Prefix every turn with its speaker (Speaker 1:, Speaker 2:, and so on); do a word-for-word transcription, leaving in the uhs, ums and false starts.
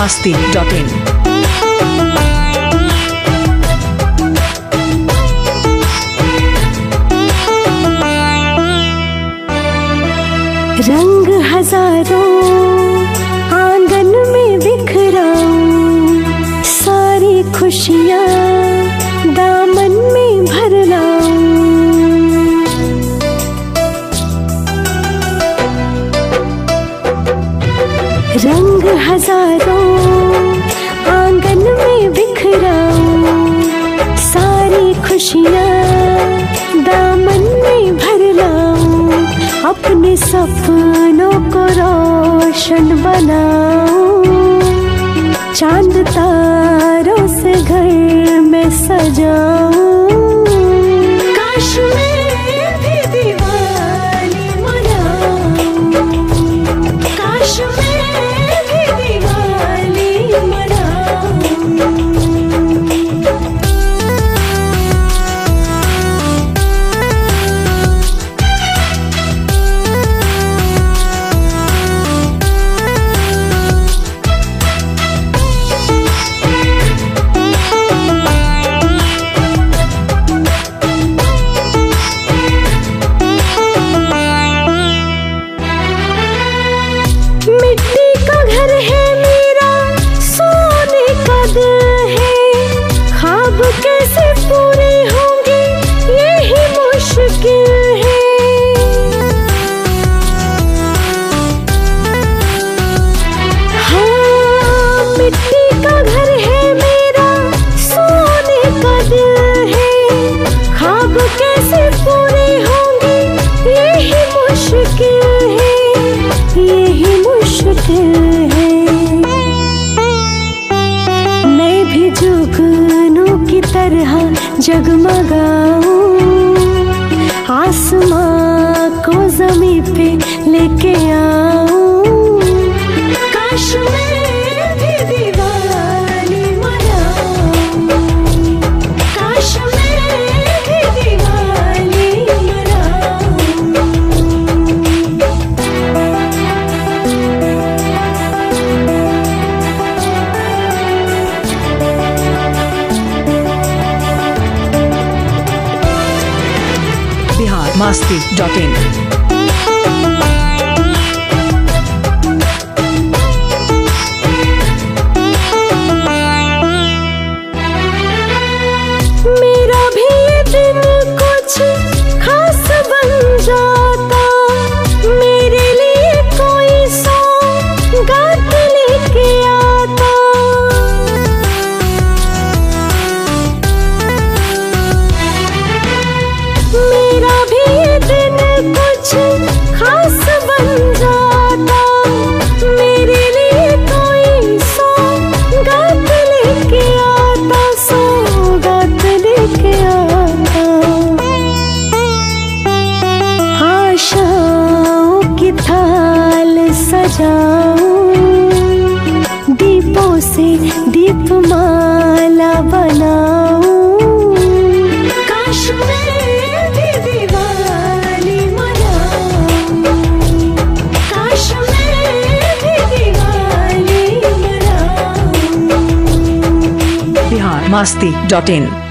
Speaker 1: मस्ती dot in.
Speaker 2: रंग हजारों आंगन में बिखराऊं, सारी खुशियाँ दामन में भर लाऊं। रंग हजारों आंगन में बिखराऊं, सारी खुशियाँ दामन में भर लाऊं। अपने सपनों को रोशन बनाऊं, चांद तारों से घर में सजाऊं। काश मैं भी दिवाली मनाऊं, काश मैं भी दिवाली मनाऊं। मिट्टी का घर है मेरा, सोने का दिल है, ख्वाब कैसे पूरे होंगे यही मुश्किल है। हाँ, मिट्टी का घर है मेरा, सोने का दिल है, ख्वाब कैसे पूरे होंगे यही मुश्किल है, यही मुश्किल है। मैं भी जुगनू की तरह जगमगाऊं, आसमां को ज़मीं पे लेके आऊं। काश मैं भी दिवाली मनाऊं, काश मैं भी दिवाली मनाऊं।
Speaker 1: बिहार मस्ती डॉट इन।
Speaker 2: मेरा भी ये दिन कुछ खास बन जाता, मेरे लिए कोई सौगात लेके आता। मेरा भी ये दिन कुछ खास बन जाता, मेरे लिए कोई सौगात लेके आता, सौगात लेके आता। आशाओं की थाल सजाऊं, दीपों से दीपमाला बनाऊं। काश मैं भी दिवाली मनाऊं, काश मैं भी दिवाली मनाऊं।
Speaker 1: बिहार मस्ती डॉट इन।